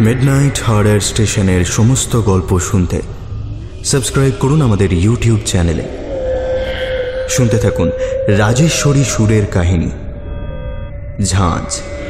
Midnight horror স্টেশনের সমস্ত গল্প শুনতে সাবস্ক্রাইব করুন আমাদের ইউটিউব চ্যানেলে। শুনতে থাকুন রাজেশ্বরী সুরের কাহিনী ঝাঁঝ।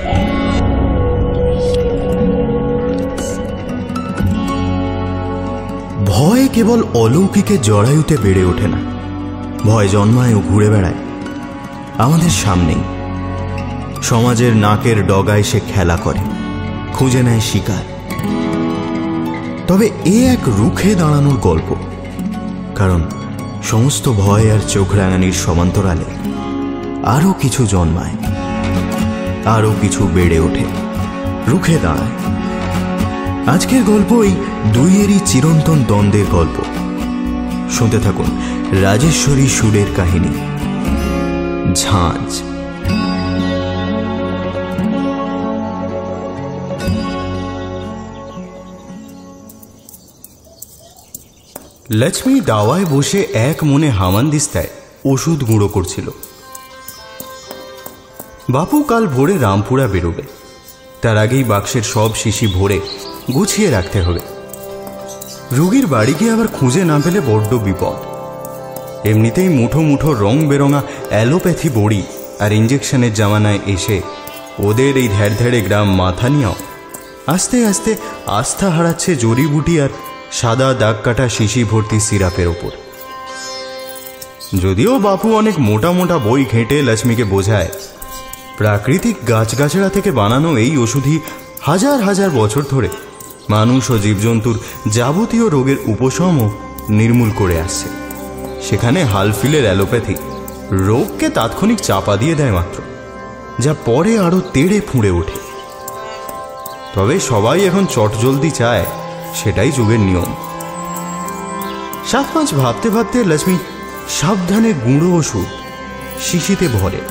ভয় কেবল অলৌকিকে জরায়ুতে বেড়ে ওঠে না, ভয় জন্মায় ও ঘুরে বেড়ায় আমাদের সামনেই। সমাজের নাকের ডগায় সে খেলা করে, খুঁজে নেয় শিকার। তবে এ এক রুখে দাঁড়ানোর গল্প, কারণ সমস্ত ভয় আর চোখ রাঙানির সমান্তরালে আরো কিছু জন্মায়, আরো কিছু বেড়ে ওঠে, রুখে দাঁড়ায়। আজকের গল্প এই দুইয়েরই চিরন্তন দ্বন্দ্বের গল্প। শুনতে থাকুন রাজেশ্বরী সুরের কাহিনী ঝাঁঝ। লক্ষ্মী দাওয়ায় বসে এক মনে হামানদিস্তায় ওষুধ গুঁড়ো করছিল। বাপু কাল ভোরে রামপুরা বেরোবে, তার আগেই বাক্সের সব শিশি ভরে গুছিয়ে রাখতে হবে। রোগীর বাড়ি গিয়ে আবার খুঁজে না পেলে বড্ড বিপদ। এমনিতেই মুঠো মুঠো রং বেরঙা অ্যালোপ্যাথি বড়ি আর ইঞ্জেকশনের জামানায় এসে ওদের এই ধ্যাড় গ্রাম মাথা নিয়েও আস্তে আস্তে আস্থা হারাচ্ছে জড়িবুটি আর সাদা দাগ কাটা শিশি ভর্তি সিরাপের ওপর। যদিও বাপু অনেক মোটা মোটা বই ঘেঁটে লক্ষ্মীকে বোঝায় প্রাকৃতিক গাছগাছড়া থেকে বানানো এই ওষুধই হাজার হাজার বছর ধরে মানুষ ও জীবজন্তুর যাবতীয় রোগের উপশমও নির্মূল করে আসছে, সেখানে হালফিলের অ্যালোপ্যাথি রোগকে তাৎক্ষণিক চাপা দিয়ে দেয় মাত্র, যা পরে আরো তেড়ে ফুঁড়ে ওঠে। তবে সবাই এখন চটজলদি চায়, সেটাই যুগের নিয়ম। 7-5 ভাবতে ভাবতে লক্ষ্মী সাবধানে গুঁড়ো ওষুধ শিশিতে ভরে।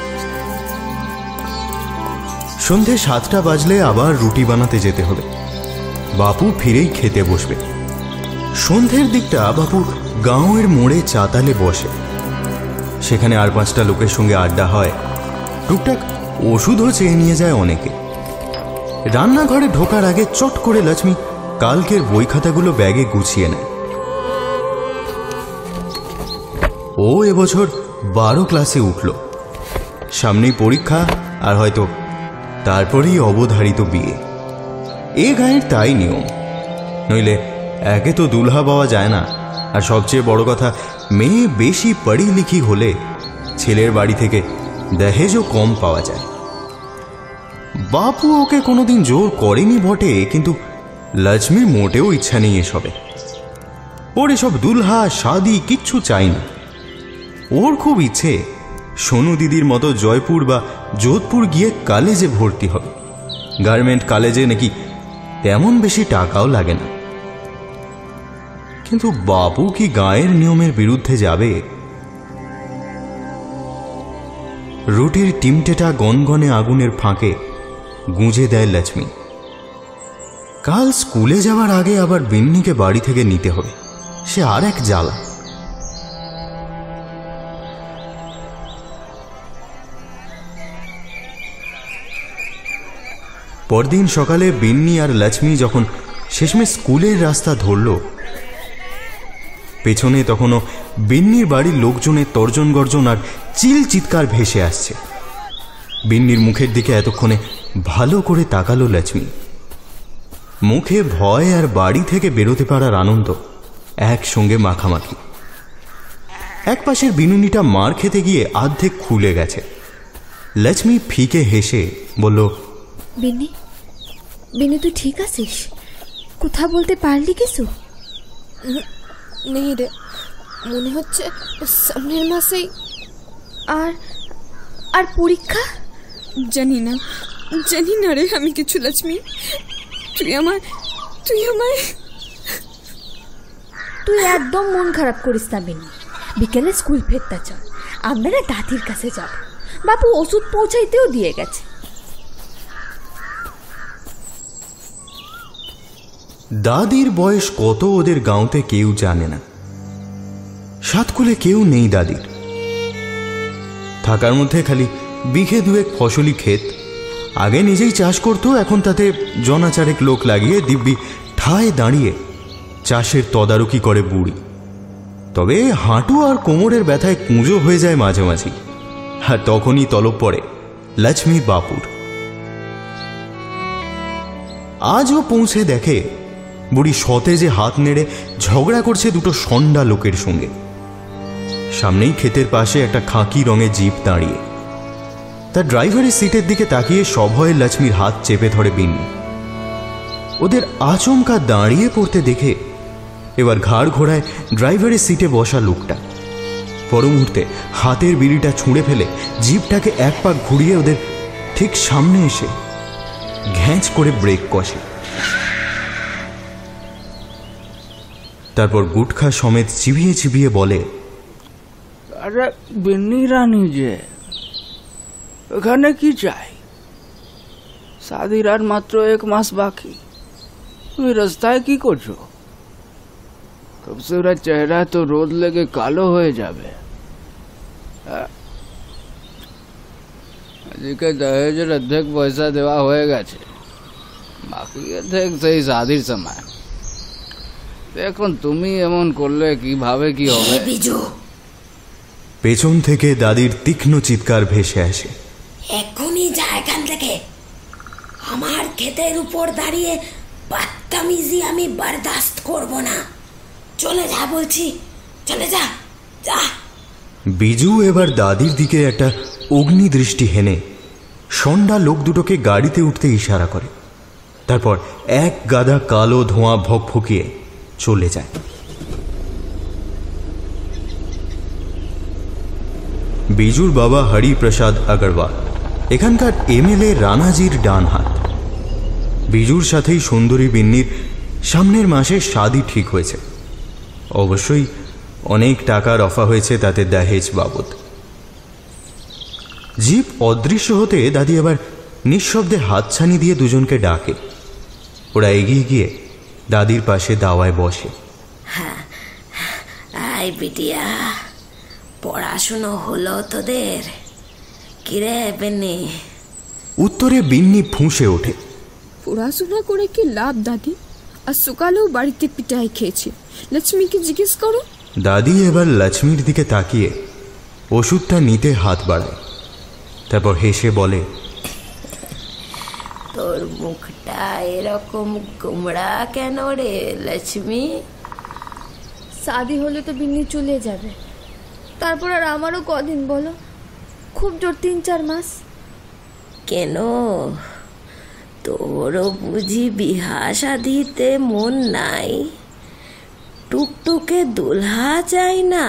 সন্ধে 7টা বাজলে আবার রুটি বানাতে যেতে হবে। বাপু ফিরেই খেতে বসবে। সন্ধ্যের দিকটা বাপু গাঁওয়ের মোড়ে চাতালে বসে, সেখানে আর 5টা লোকের সঙ্গে আড্ডা হয়, টুকটাক ওষুধও চেয়ে নিয়ে যায় অনেকে। রান্নাঘরে ঢোকার আগে চট করে লক্ষ্মী কালকের বই খাতাগুলো ব্যাগে গুছিয়ে নেয়। ও এবছর 12 ক্লাসে উঠল, সামনেই পরীক্ষা আর হয়তো তারপরেই অবধারিত বিয়ে। এ গাঁয়ের তাই নিয়ম, নইলে একে তো দুলহা পাওয়া যায় না, আর সবচেয়ে বড় কথা মেয়ে বেশি পড়ি লিখি হলে ছেলের বাড়ি থেকে দহেজও কম পাওয়া যায়। বাপু ওকে কোনোদিন জোর করেনি বটে, কিন্তু লক্ষ্মীর মোটেও ইচ্ছা নেই এসবে। ওর এসব দুলহা শাদি কিচ্ছু চাই না। ওর খুব ইচ্ছে সোনু দিদির মতো জয়পুর বা যোধপুর গিয়ে কলেজে ভর্তি হবে। গার্মেন্ট কলেজে নাকি তেমন বেশি টাকাও লাগে না। কিন্তু বাপু কি গায়ের নিয়মের বিরুদ্ধে যাবে? রুটির টিমটেটা গনগনে আগুনের ফাঁকে গুঁজে দেয় লক্ষ্মী। কাল স্কুলে যাওয়ার আগে আবার বিন্নিকে বাড়ি থেকে নিতে হবে, সে আর এক জ্বালা। পরদিন সকালে বিন্নি আর লক্ষ্মী যখন শেষমেশ স্কুলের রাস্তা ধরল, পেছনে তখনও বিন্নির বাড়ির লোকজনের তর্জন গর্জন আর চিল চিৎকার ভেসে আসছে। বিন্নির মুখের দিকে এতক্ষণে ভালো করে তাকালো লক্ষ্মী। মুখে ভয় আর বাড়ি থেকে বেরোতে পারার আনন্দ একসঙ্গে মাখামাখি। এক পাশের বিনুনিটা মার খেতে গিয়ে আর্ধেক খুলে গেছে। লক্ষ্মী ফিকে হেসে বলল, বিন্নি, বিন্নি তুই ঠিক আছিস? কথা বলতে পারলি কিছু? নেই রে, মনে হচ্ছে সামনের মাসেই। আর আর পরীক্ষা? জানি না রে আমি কিছু। লক্ষ্মী, তুই একদম মন খারাপ করিস না বিন্নি। বিকেলে স্কুল ফেরতে চল, আমরা দাদির কাছে যাব। বাপু ওষুধ পৌঁছাইতেও দিয়ে গেছে। দাদির বয়স কত ওদের গাঁওতে কেউ জানে না। সাতকুলে কেউ নেই দাদির। থাকার মধ্যে খালি বিঘে দুয়েক ফসলি ক্ষেত আগে নিজেই চাষ করতো, এখন তাতে জনাচারেক লোক লাগিয়ে দিব্যি ঠায় দাঁড়িয়ে চাষের তদারকি করে বুড়ি। তবে হাঁটু আর কোমরের ব্যথায় কুঁজো হয়ে যায় মাঝে মাঝে, আর তখনই তলব পড়ে লক্ষ্মীর বাপুর। আজও পৌঁছে দেখে বুড়ি সতেজে হাত নেড়ে ঝগড়া করছে দুটো ষণ্ডা লোকের সঙ্গে। সামনেই ক্ষেতের পাশে একটা খাকি রঙের জিপ দাঁড়িয়ে। তার ড্রাইভারের সিটের দিকে তাকিয়ে সভয়ে লক্ষ্মীর হাত চেপে ধরে বিন্নি। ওদের আচমকা দাঁড়িয়ে পড়তে দেখে এবার ঘাড় ঘোড়ায় ড্রাইভারের সিটে বসা লোকটা পর মুহূর্তে হাতের বিড়িটা ছুঁড়ে ফেলে জিপটাকে এক পাক ঘুরিয়ে ওদের ঠিক সামনে এসে ঘ্যাঁচ করে ব্রেক কষে। তারপর গুটখা সমেত চিবিয়ে চিবিয়ে বলে, আরে বিন্নি রানী যে, এখানে কি চাই? শাদির আর মাত্র 1 মাস বাকি, তুমি রাস্তায় কি করছো? খুবসুরত চেহারা তো রোদ লেগে কালো হয়ে যাবে। আজকে দহেজের অর্ধেক পয়সা দেওয়া হয়ে গেছে, বাকি অর্ধেক সেই শাদির সময়। এখন তুমি এমন করলে কিভাবে কি হবে? পেছন থেকে দাদির তীক্ষ্ণ চিৎকার ভেসে আসে, এখনই যা এখান থেকে। আমার ক্ষেতের উপর দাঁড়িয়ে বদতমিজি আমি বরদাস্ত করব না। চলে যা বলছি, চলে যা, যা। বিজু এবার দাদির দিকে একটা অগ্নি দৃষ্টি হেনে ষণ্ডা লোক দুটোকে গাড়িতে উঠতে ইশারা করে। তারপর এক গাদা কালো ধোঁয়া ভকভকিয়ে চলে যায়। বিজুর বাবা হরিপ্রসাদ আগরওয়াল এখানকার এমএলএ রানাজির ডান হাত। বিজুর সাথেই সুন্দরী বিন্নির সামনের মাসে শাদি ঠিক হয়েছে। অবশ্যই অনেক টাকার অফার হয়েছে তাতে দহেজ বাবদ। জিপ অদৃশ্য হতে দাদি আবার নিঃশব্দে হাতছানি দিয়ে দুজনকে ডাকে। ওরা এগিয়ে গিয়ে দাদির পাশে দাওয়ায় বসে। আই বিটিয়া, পড়াশুনো হলো তোদের? কিরে বেনি? উত্তরে বিন্নি ফুঁসে ওঠে, পড়াশোনা করে কি লাভ দাদি? আর সকালেও বাড়িতে পিটাই খেয়েছি। লক্ষ্মীকে জিজ্ঞেস করো। দাদি এবার লক্ষ্মীর দিকে তাকিয়ে ওষুধটা নিতে হাত বাড়ায়। তারপর হেসে বলে, তোর মুখটা এরকম গুমড়া কেন রে লক্ষ্মী? শাদি হলে তো বিন্নি চলে যাবে, তারপর আর আমারও কদিন বলো, খুব জোর 3-4 মাস। কেন, তোরও বুঝি বিহা শাদিতে মন নাই? টুকটুকে দুলহা চাই না?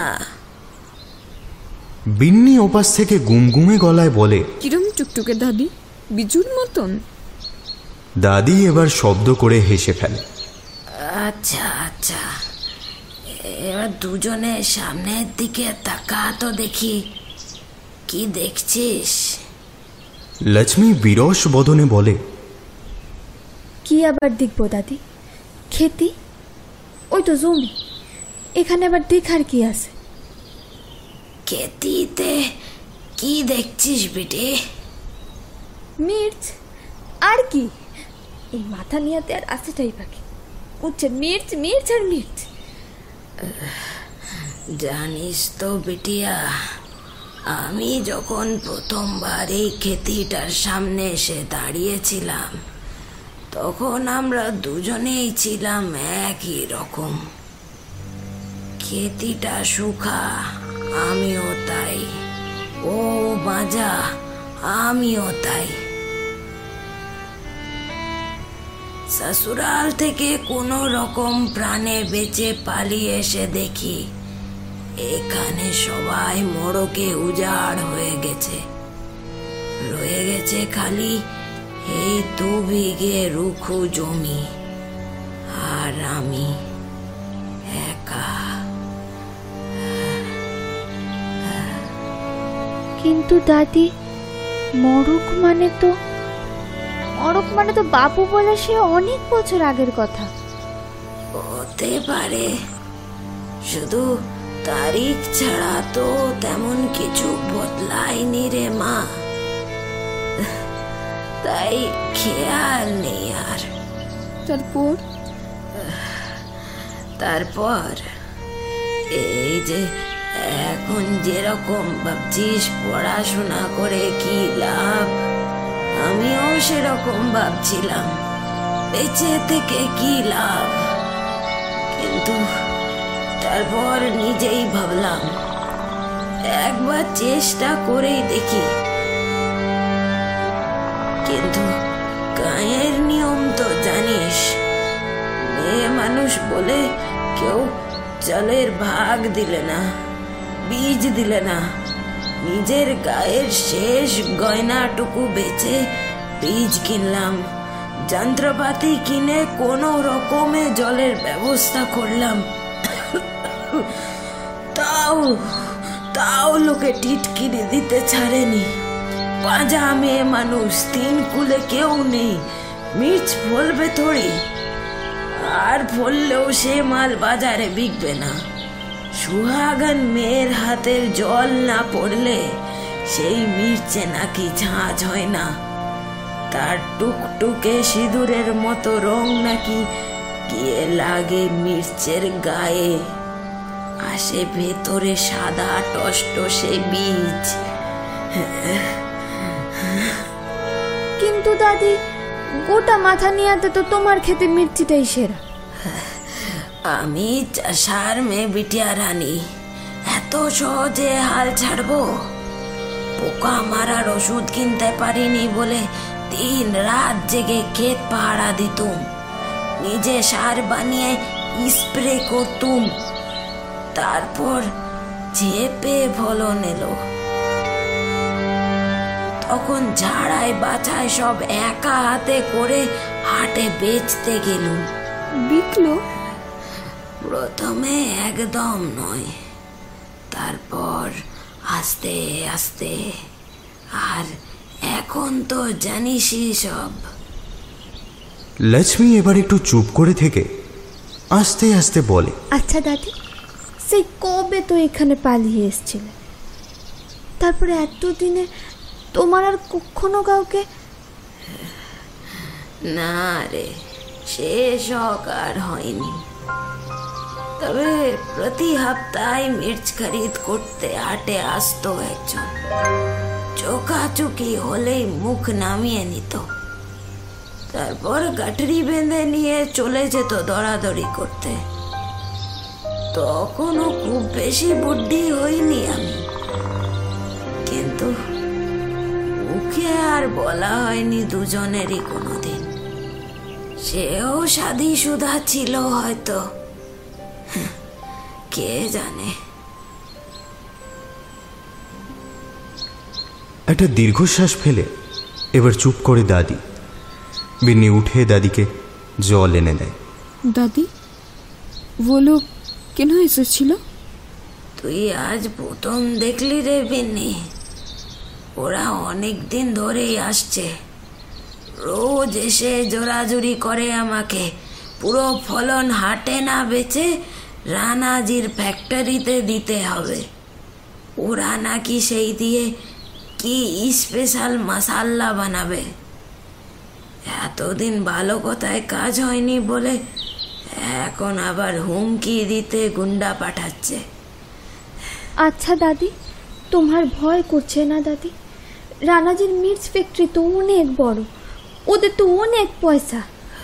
বিন্নি ওপাশ থেকে গুমগুমে গলায় বলে, কিরম টুকটুকে দাদি? বিজুর মতন? দাদি এবার শব্দ করে হেসে ফেলে। আচ্ছা আচ্ছা, এবার দুজনে সামনের দিকে তাকা তো দেখি, কি দেখছিস? লক্ষ্মী বিরস বদনে বলে, কি আবার দেখবো দাদি? খেতি, ওই তো জমি, এখানে আবার দেখার কি আছে? খেতিতে কি দেখছিস বেটে? মির্চ, আর কি? এই মাথা নিয়াতে আর আছেটাই বাকি, উঠছে মির্চ মির্চ আর মির্চ। জানিস তো বিটিয়া, আমি যখন প্রথমবার এই খেতিটার সামনে এসে দাঁড়িয়েছিলাম, তখন আমরা দুজনেই ছিলাম একই রকম। খেতিটা সুখা, আমিও তাই। ও বাজা, আমিও তাই। শ্বশুরাল থেকে কোনো রকম প্রাণে বেঁচে পালিয়ে এসে দেখি এখানে সবাই মোড়কে উজাড় হয়ে গেছে। রয়ে গেছে খালি এই 2 বিঘে রুখু জমি, আর আমি একা। কিন্তু দাদি, মরক মানে তো বাপু বলে সে অনেক বছর আগের কথা। হতে পারে, শুধু তারিখ ছাড়া তো তেমন কিছু বদলায়নি রে মা। তাই খেয়াল নেই আর। তারপর এই যে এখন যেরকম ভাবছিস পড়াশোনা করে কি লাভ, আমিও সেরকম ভাবছিলাম বেঁচে থেকে কি লাভ। কিন্তু তারপর নিজেই ভাবলাম একবার চেষ্টা করেই দেখি। কিন্তু গায়ের নিয়ম তো জানিস, মেয়ে মানুষ বলে কেউ চালের ভাগ দিলে না, বীজ দিলে না, নিজের গায়ের শেষ গয়নাটুকু বেচে বীজ কিনলাম, যন্ত্রপাতি কিনে কোনো রকমে জলের ব্যবস্থা করলাম। তাও লোকে টিটকিরি দিতে ছাড়েনি। বাজা মেয়ে মানুষ, 3 কুলে কেউ নেই, মির্চ ফলবে থোড়ি, আর ফললেও সে মাল বাজারে বিকবে না। সুহাগন মেয়ের হাতের জল না পড়লে সেই মির্চে নাকি ঝাঁঝ হয় না, তার টুকটুকে সিঁদুরের মতো রং নাকি গিয়ে লাগে মির্চের গায়ে, আসে ভেতরে সাদা টসটসে বীজ। কিন্তু দাদি, গোটা মাথা নিয়াতে তো তোমার খেতে মির্চিটাই সেরা। আমি চাষার মেয়ে বিটিয়া রানী, এত সহজে হাল ছাড়বো? পোকা মারার ওষুধ কিনতে পারিনি বলে 3 রাত জেগে ক্ষেত পাহারা দিতুম, নিজে সার বানিয়ে স্প্রে করতুম, তারপর চেপে ফলন এলো। তখন ঝাড়াই বাছাই সব একা হাতে করে হাটে বেচতে গেলুম। বিকলো? প্রথমে একদম নয়, তারপর আস্তে আস্তে, আর এখন তো জানিসই সব। লক্ষ্মী এবার একটু চুপ করে থেকে আস্তে আস্তে বলে, আচ্ছা দাদি, সেই কবে তো এখানে পালিয়ে এসছিলে, তারপরে এতদিনে তোমার আর কখনো কাউকে? না রে, সে শখ আর হয়নি। তবে প্রতি সপ্তাহে মির্চ খরিদ করতে হাটে আসতো একজন, চোখাচুকি হলেই মুখ নামিয়ে নিত, তারপর গাঠরি বেঁধে নিয়ে চলে যেত দৌড়াদৌড়ি করতে। তখনও খুব বেশি বুদ্ধি হয়নি আমি, কিন্তু মুখে আর বলা হয়নি দুজনেরই কোনোদিন। সেও শাদি সুধা ছিল হয়তো, কে জানে। একটা দীর্ঘশ্বাস ফেলে এবার চুপ করে দাদি। বিন্নি উঠে দাদিকে জল এনে দেয়। দাদি, वो लोग কেন এসেছিল? তুই আজ প্রথম দেখলি রে বিন্নি? ওরা অনেক দিন ধরেই আসছে, রোজ এসে জোরাজুরি করে আমাকে পুরো ফলন হাটে না বেচে রানাজির ফ্যাক্টরিতে দিতে হবে। ওরা নাকি সেই দিয়ে কি স্পেশাল মশালা বানাবে। এতদিন ভালো কথায় কাজ হয়নি বলে এখন আবার হুমকি দিতে গুন্ডা পাঠাচ্ছে। আচ্ছা দাদি, তোমার ভয় করছে না দাদি? রানাজির মির্চ ফ্যাক্টরি তো অনেক বড়, ওদের তো অনেক পয়সা।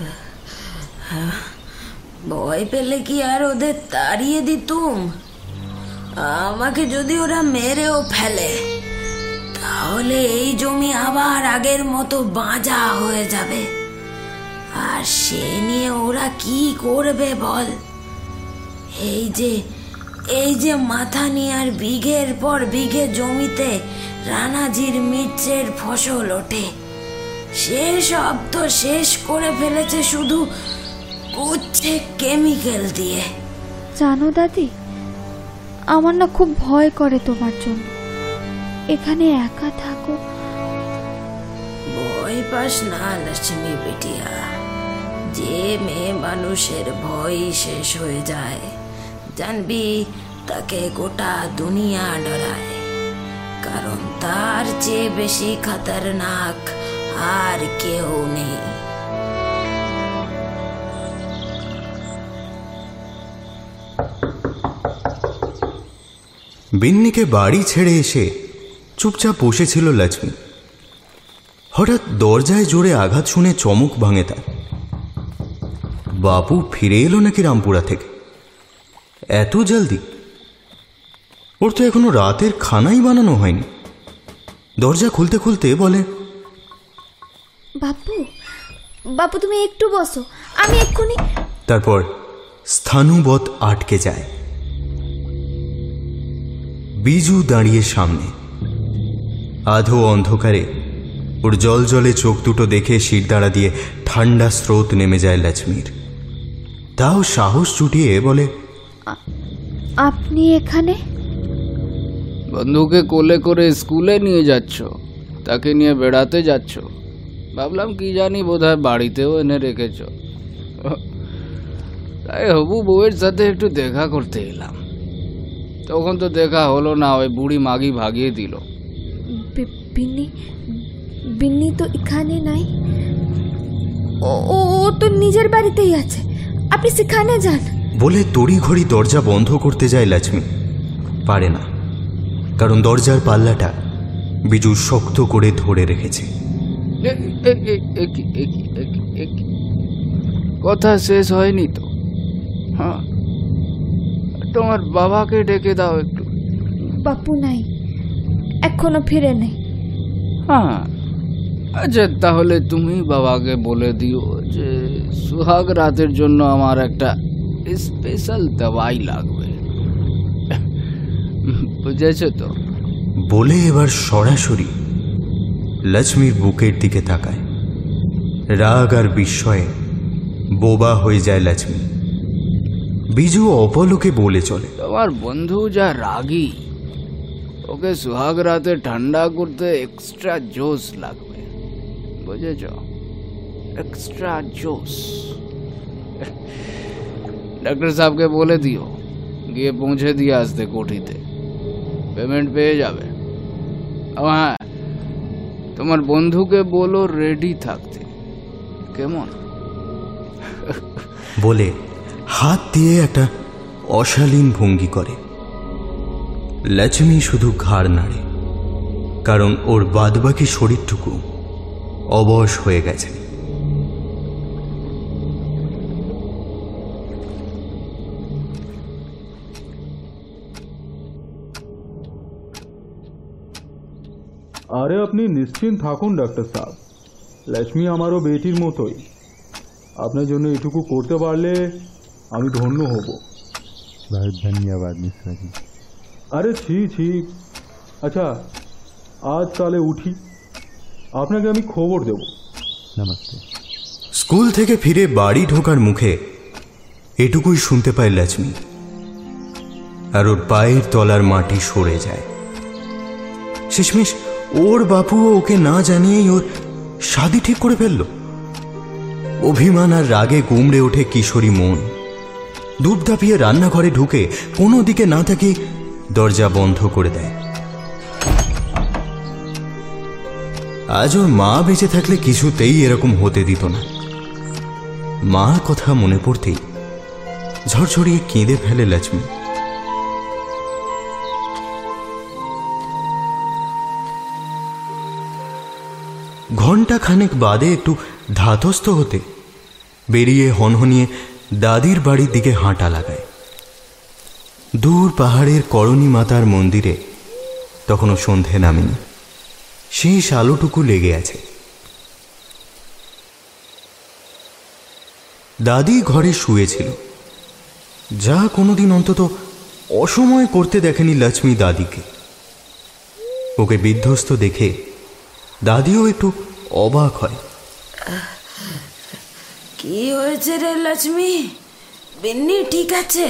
ভয় পেলে কি আর ওদের তাড়িয়ে দিতুম? আমাকে যদি ওরা মেরেও ফেলে তাহলে এই জমি আবার আগের মতো বাঁজা হয়ে যাবে, আর সে নিয়ে ওরা কি করবে বল? এই যে মাথা নিয়ে আর বিঘের পর বিঘে জমিতে রানাজির মির্চের ফসল ওঠে, সে সব তো শেষ করে ফেলেছে শুধু কুচ্ছে কেমিক্যাল দিয়ে। জানো দাদি, আমার না খুব ভয় করে তোমার জন্য। এখানে একা থাকো। ভয় পাস না লক্ষ্মী বিটিয়া, যে মেয়ে মানুষের ভয় শেষ হয়ে যায় জানবি তাকে গোটা দুনিয়া ডরায়, কারণ তার চেয়ে বেশি খতরনাক আর কেউ নেই। বিন্নিকে বাড়ি ছেড়ে এসে চুপচাপ বসেছিল লক্ষ্মী। হঠাৎ দরজায় জোরে আঘাত শুনে চমক ভাঙে তার। বাপু ফিরে এলো নাকি রামপুরা থেকে? এত জলদি? ওর তো এখনো রাতের খানাই বানানো হয়নি। দরজা খুলতে খুলতে বলে, বাপু বাপু তুমি একটু বসো, আমি এক্ষুনি। তারপর স্থানুবৎ আটকে যায়। বিজু দাঁড়িয়ে সামনে। আধো অন্ধকারে ওর জল জলে চোখ দুটো দেখে শিরদাঁড়া দিয়ে ঠান্ডা স্রোত নেমে যায় লক্ষ্মীর। তাও সাহস জুটিয়ে বলে, আপনি এখানে? বন্ধুকে কোলে করে স্কুলে নিয়ে যাচ্ছ, তাকে নিয়ে বেড়াতে যাচ্ছ। ভাবলাম কি জানি বোধহয় বাড়িতেও এনে রেখেছ, তাই হবু বউয়ের সাথে একটু দেখা করতে এলাম। তখন তো দেখা হলো না, ওই বুড়ি মাগি ভাগিয়ে দিল। বিন্নি বিন্নি তো এখানে নাই। ও ও তো নিজের বাড়িতেই আছে, আপনি সেখানে যান। বলে তড়িঘড়ি দরজা বন্ধ করতে যায় লক্ষ্মী। পারে না, কারণ দরজার পাল্লাটা বিজু শক্ত করে ধরে রেখেছে। কথা শেষ হয়নি তো? হ্যাঁ, তোমার বাবাকে ডেকে দাও একটু। বাপু নাই, এখনো ফিরে নেই। হ্যাঁ, আচ্ছা তাহলে তুমি বাবাকে বলে দিও যে সুহাগ রাতের জন্য আমার একটা স্পেশাল দওয়াই লাগবে, বুঝেছো তো? বলে এবার সরাসরি লক্ষ্মীর বুকের দিকে তাকায়। রাগ আর বিস্ময়ে বোবা হয়ে যায় লক্ষ্মী। বিজু অপলকে বলে চলে, তোমার বন্ধু যা রাগী, ওকে সুহাগ রাতে ঠান্ডা করতে এক্সট্রা জোশ লাগবে, বুঝেছ? এক্সট্রা জোশ। ডাক্তার সাহেবকে বলে দিও গিয়ে পৌঁছে দিয়ে আসতে কোঠিতে, পেমেন্ট পেয়ে যাবে। হ্যাঁ, তোমার বন্ধুকে বলো রেডি থাকতে, কেমন? বলে হাত দিয়ে একটা অশালীন ভঙ্গি করে। লক্ষ্মী শুধু ঘাড় নাড়ে, কারণ ওর বাদবাকি শরীরটুকু অবশ হয়ে গেছে। আরে আপনি নিশ্চিন্ত থাকুন ডাক্তার সাহেব, লক্ষ্মী আমারও বেটির মতোই। আপনার জন্য এটুকু করতে পারলে আমি ধন্য হব। बहुत धन्यवाद मिश्रा जी। আরে ছি ছি। আচ্ছা আজ তাহলে উঠি, আপনাকে আমি খবর দেব। नमस्ते। স্কুল থেকে ফিরে বাড়ি ঢোকার মুখে এটুকুই শুনতে পায় লক্ষ্মী, আর ওর পায়ের তলার মাটি সরে যায়। শেষমেশ ওর বাপুও ওকে না জানিয়েই ওর শাদি ঠিক করে ফেলল। অভিমান আর রাগে গুমড়ে ওঠে কিশোরী মন। দুধ দাপিয়ে রান্নাঘরে ঢুকে কোনো দিকে না তাকিয়ে দরজা বন্ধ করে দেয়। আজ ওর মা বেঁচে থাকলে কিছুতেই এরকম হতে দিত না। মার কথা মনে পড়তেই ঝরঝরিয়ে কেঁদে ফেলে লক্ষ্মী। ঘন্টা খানেক বাদে একটু ধাতস্থ হতে বেরিয়ে হনহনিয়ে দাদির বাড়ির দিকে হাঁটা লাগায়। দূর পাহাড়ের করণী মাতার মন্দিরে তখনও সন্ধে নামেনি, সেই আলোটুকু লেগে আছে। দাদি ঘরে শুয়েছিল, যা কোনোদিন অন্তত অসময় করতে দেখেনি লক্ষ্মী দাদিকে। ওকে বিধ্বস্ত দেখে দাদিও একটু অবাক হয়। কি হয়েছে রে লক্ষ্মী? বিন্নি ঠিক আছে?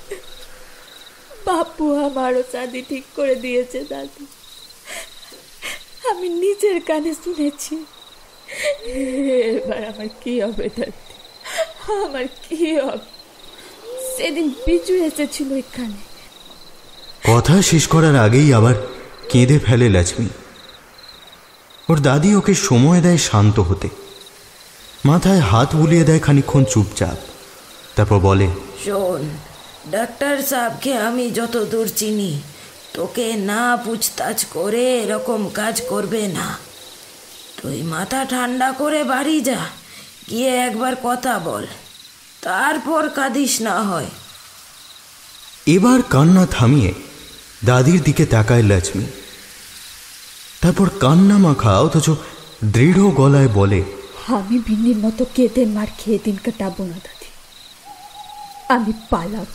বাপু আমারও শাদি ঠিক করে দিয়েছে দাদি, আমি নিজের কানে শুনেছি। এবার আমার কি হবে দাদি, আমার কি হবে? সেদিন বিজু এসেছিল এখানে। কথা শেষ করার আগেই আবার কেঁদে ফেলে লক্ষ্মী। ওর দাদি ওকে সময় দেয় শান্ত হতে, মাথায় হাত বুলিয়ে দেয় খানিকক্ষণ চুপচাপ, তারপর বলে, শোন, ডাক্তার সাহেবকে আমি যত দূর চিনি তোকে না পুছতাছ করে এরকম কাজ করবে না। তুই মাথা ঠান্ডা করে বাড়ি যা, গিয়ে একবার কথা বল, তারপর কাঁদিস না হয়। এবার কান্না থামিয়ে দাদির দিকে তাকায় লক্ষ্মী, তারপর কান্না মাখা অথচ দৃঢ় গলায় বলে, আমি বিন্নির মতো কেঁদে মার খেয়ে দিন কাটাবো না দাদি, আমি পালাবো।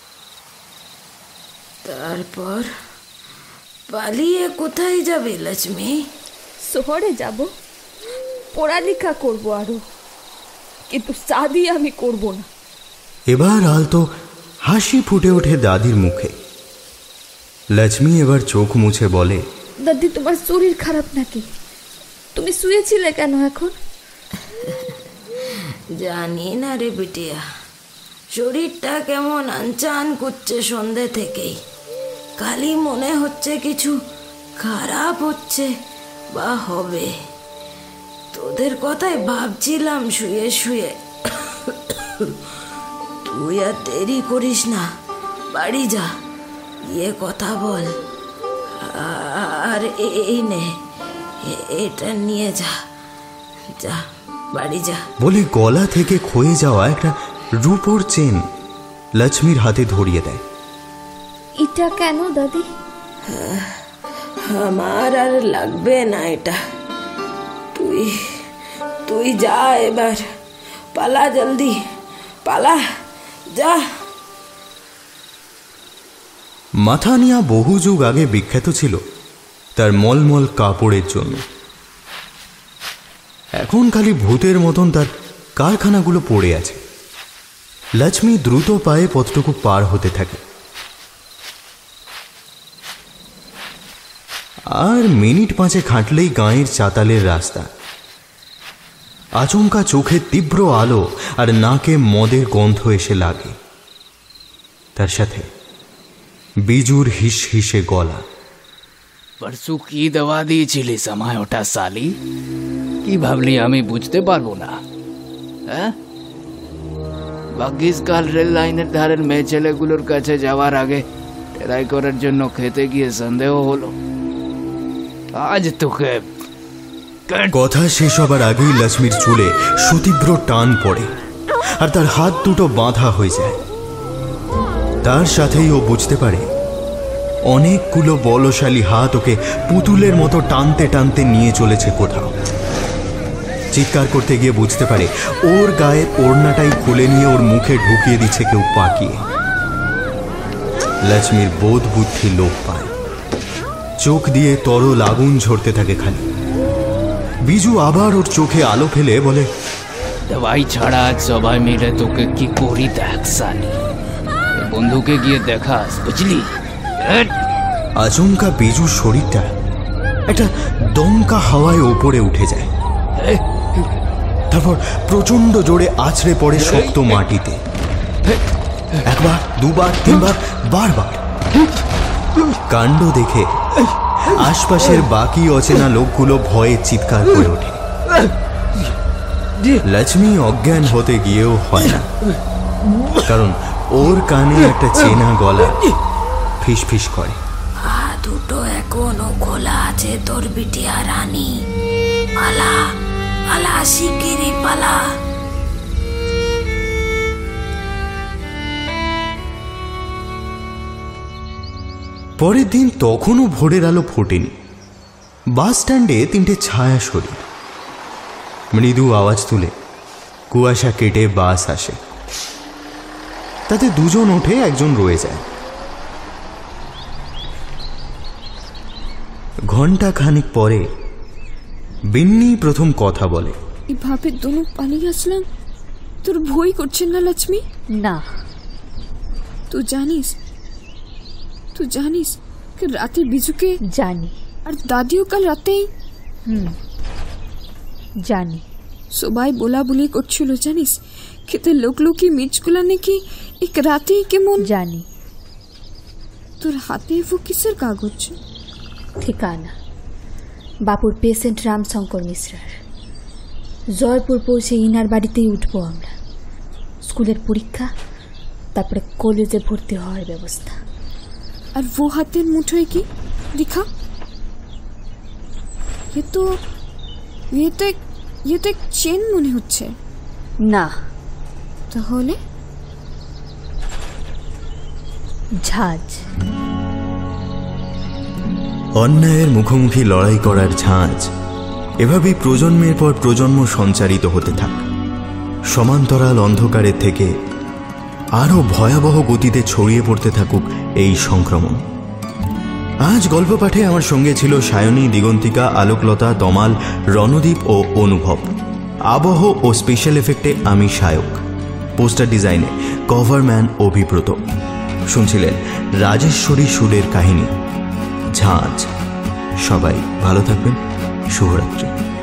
তারপর পালিয়ে কোথায় যাবে লক্ষ্মী? শহরে যাব, পড়ালেখা করবো আরো, কিন্তু শাদি আমি করব না। এবার আলতো হাসি ফুটে ওঠে দাদির মুখে। লক্ষ্মী এবার চোখ মুছে বলে, দাদি তোমার শরীর খারাপ নাকি? তুমি শুয়েছিলে কেন এখন? জানি না রে বিটিয়া, শরীরটা কেমন আনচান করছে সন্ধে থেকেই। খালি মনে হচ্ছে কিছু খারাপ হচ্ছে বা হবে। তোদের কথাই ভাবছিলাম শুয়ে শুয়ে। তুই আর দেরি করিস না, বাড়ি যা, গিয়ে কথা বল। আর এই নে, এটা নিয়ে যা, যা বাড়ি যা। বলে গলা থেকে ক্ষয়ে যাওয়া একটা রূপোর চেন লক্ষ্মীর হাতে ধরিয়ে দেয়। এটা কেন দাদি? আমার আর লাগবে না এটা। তুই যা এবার, পালা, জলদি পালা, যা। মাথানিয়া বহু যুগ আগে বিখ্যাত ছিল তার মলমল কাপড়ের জন্য। এখন খালি ভূতের মতন তার কারখানাগুলো পড়ে আছে। লক্ষ্মী দ্রুত পায়ে পথটুকু পার হতে থাকে। আর মিনিট 5 খাটলেই গাঁয়ের চাতালের রাস্তা। আচমকা চোখে তীব্র আলো আর নাকে মদের গন্ধ এসে লাগে, তার সাথে বিজুর হিস হিসে গলা। পরশু কি দেওয়া দিয়েছিলিস আমায় ওটা সালি? কি ভাবলি আমি বুঝতে পারবো না? হ্যাঁ, ভাগ্যিস কাল রেল লাইনের ধারের মেয়ে ছেলেগুলোর কাছে যাওয়ার আগে টেরাই করার জন্য খেতে গিয়ে সন্দেহ হলো। আজ তোকে। কথা শেষ হবার আগেই লক্ষ্মীর চুলে সুতীব্র টান পড়ে আর তার হাত দুটো বাঁধা হয়ে যায়। তার সাথেই ও বুঝতে পারে অনেকগুলো বলশালী হাত ওকে পুতুলের মতো টানতে টানতে নিয়ে চলেছে কোথাও। চিৎকার করতে গিয়ে বুঝতে পারে ওর গায়ের ওড়নাটাই খুলে নিয়ে ওর মুখে ঢুকিয়ে দিচ্ছে কেউ পাকিয়ে। লক্ষ্মীর বোধ বুদ্ধি লোপ পায়, চোখ দিয়ে তরল আগুন ঝরতে থাকে খালি। বিজু আবার ওর চোখে আলো ফেলে বলে, দবাই ছাড়া আজ সবাই মিলে তোকে কি করি দেখ সালি, বন্ধুকে গিয়ে দেখাস, বুঝলি? আচমকা বিজুর শরীরটা একটা দমকা হাওয়ায় ওপরে উঠে যায়, তারপর প্রচন্ড জোরে আছড়ে পড়ে শক্ত মাটিতে। একবার, দুবার, তিনবার, বারবার। কাণ্ড দেখে আশপাশের বাকি অচেনা লোকগুলো ভয়ে চিৎকার করে ওঠে। লক্ষ্মী অজ্ঞান হতে গিয়েও হয় না, কারণ ওর কানে একটা চেনা গলা ফিস ফিস করে। দুটো এখনো খোলা আছে তোর বিটিয়া রানী, পালা পালা, শিগগিরই পালা। পরের দিন তখনও ভোরের আলো ফোটেনি। বাস স্ট্যান্ডে 3টে ছায়া শরীর মৃদু আওয়াজ তুলে কুয়াশা কেটে বাস আসে। তাতে 2জন ওঠে, 1জন রয়ে যায়। ঘন্টা খানিক পরে বিন্নি প্রথম কথা বলে, এভাবে দুনো পালিয়ে আসলাম, তোর ভয় করছে না লক্ষ্মী? না। তুই জানিস कि রাতে বিজুকে জানি, আর দাদিও কাল রাতেই জানি। সবাই বলা বলি করছিল জানিস, খেতে লোকলোকি মিচগুলা নাকি এক রাতেই কেমন। জানি। তোর হাতে वो কিসের কাগজ? ঠিকানা, বাপুর পেশেন্ট রামশঙ্কর মিশ্রার। জয়পুর পৌঁছে ইনার বাড়িতেই উঠবো আমরা। স্কুলের পরীক্ষা, তারপরে কলেজে ভর্তি হওয়ার ব্যবস্থা। আর वो হাতের মুঠোয় কি দিখা? ये तो एक চেন মনে হচ্ছে। না, তাহলে ঝাঁজ। অন্যায়ের মুখোমুখি লড়াই করার ঝাঁজ এভাবেই প্রজন্মের পর প্রজন্ম সঞ্চারিত হতে থাক। সমান্তরাল অন্ধকারের থেকে আরও ভয়াবহ গতিতে ছড়িয়ে পড়তে থাকুক এই সংক্রমণ। আজ গল্প পাঠে আমার সঙ্গে ছিল সায়নী, দিগন্তিকা, আলোকলতা, তমাল, রণদীপ ও অনুভব। আবহ ও স্পেশাল এফেক্টে আমি সায়ক। পোস্টার ডিজাইনে কভারম্যান অভিব্রত। শুনছিলেন রাজেশ্বরী সুরের কাহিনী ঝাঁজ। সবাই ভালো থাকবেন। শুভরাত্রি।